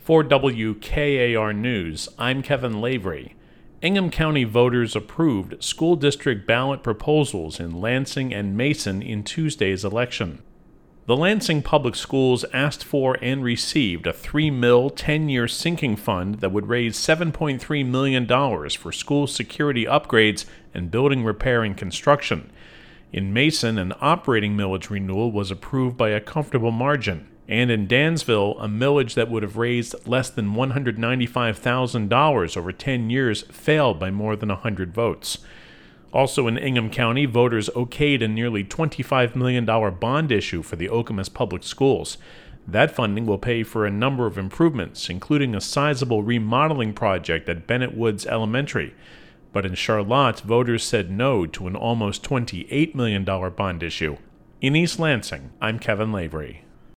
For WKAR News, I'm Kevin Lavery. Ingham County voters approved school district ballot proposals in Lansing and Mason in Tuesday's election. The Lansing Public Schools asked for and received a $3 million 10-year sinking fund that would raise $7.3 million for school security upgrades and building repair and construction. In Mason, an operating millage renewal was approved by a comfortable margin. And in Dansville, a millage that would have raised less than $195,000 over 10 years failed by more than 100 votes. Also in Ingham County, voters okayed a nearly $25 million bond issue for the Okemos Public Schools. That funding will pay for a number of improvements, including a sizable remodeling project at Bennett Woods Elementary. But in Charlotte, voters said no to an almost $28 million bond issue. In East Lansing, I'm Kevin Lavery.